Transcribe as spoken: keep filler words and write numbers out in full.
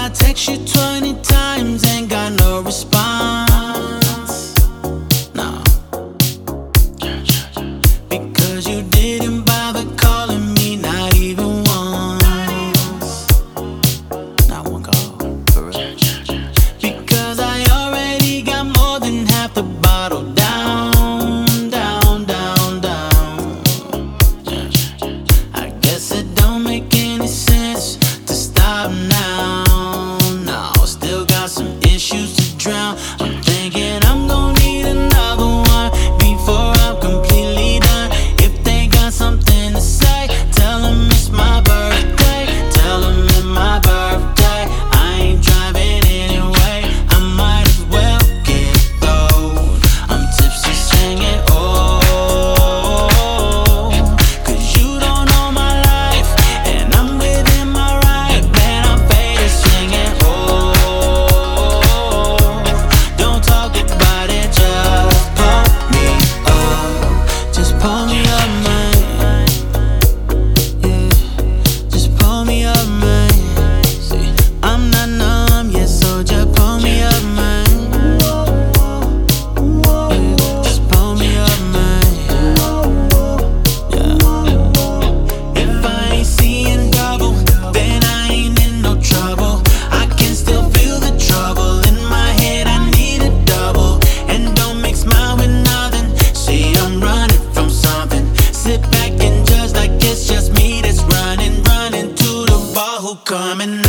I text you twenty times, ain't got no response. No, because you didn't bother calling me, not even once. Not one call, for real. Because I already got more than half the bottle down, down, down, down. I guess it don't make any sense to stop now. No, still got some issues to drown. I'm thinking I'm gonna need another one before I'm completely done. If they got something to say, tell them it's my birthday. Tell them it's my birthday. I ain't driving anyway, I might as well get those. I'm tipsy singing, oh, cause you don't know my life, and I'm within my right. Man, I'm faded singing, oh, don't talk about it, just pull me up. Just pull me up, man. Yeah, just pull me up, man. See, I'm not numb yet, so just pull me up, man. Yeah, just pull me up, man. Yeah. If I ain't seeing double, then I ain't in no trouble. I can still feel the trouble in my head, I need a double. And don't mix mine with nothing. See, I'm running from something. Sit back and judge like it's just me that's running, running to the ball who coming